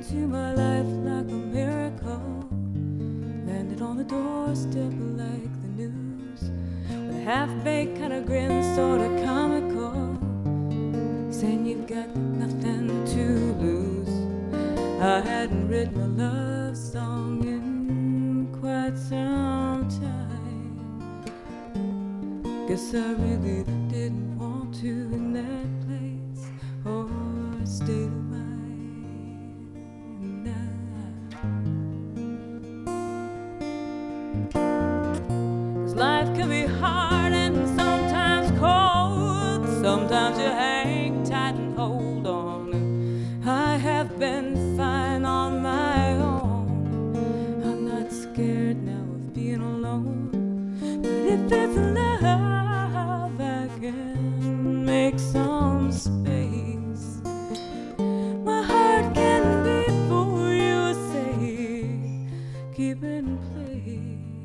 into my life like a miracle. Landed on the doorstep like the news, with a half-baked kind of grin, sort of comical, saying you've got nothing to lose. I hadn't written a love song in quite some time. Guess I really didn't want to in that place or state of mind. Life can be hard and sometimes cold. Sometimes you hang tight and hold on. I have been fine on my own. I'm not scared now of being alone. But if it's love, I can make some space. My heart can be for you, say, keep it in place.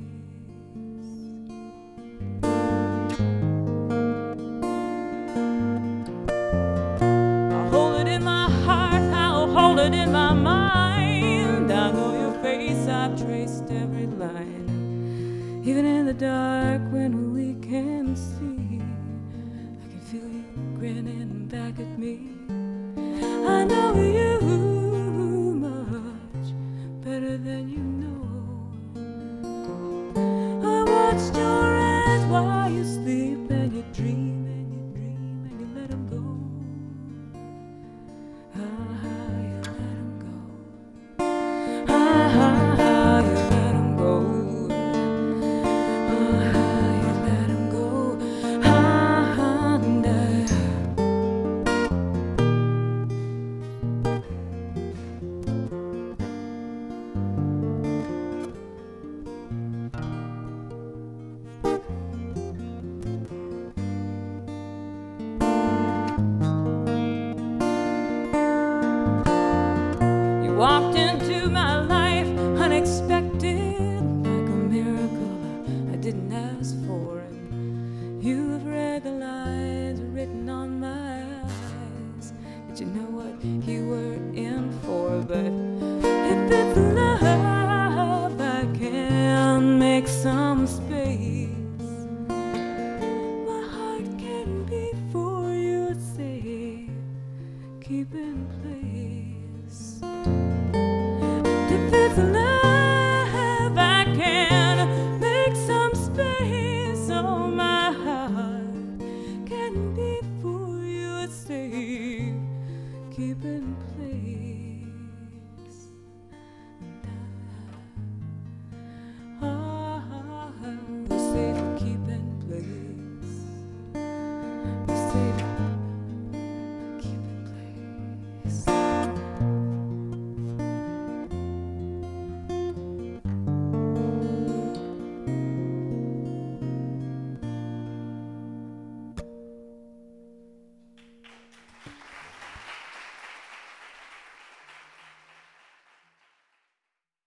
In my mind, I know your face, I've traced every line. Even in the dark when we can't see, I can feel you grinning back at me. I know you much better than you know. I watched your eyes while you sleep and you dream and you dream and you let them go. Walked into my life unexpected, like a miracle I didn't ask for. And you've read the lines written on my eyes. Did you know what you were in for? But if it's love, I can make some space. My heart can be for you, say, keep in place. If it's love, I can make some space. Oh, my heart can be for you, safe. Keep it in place.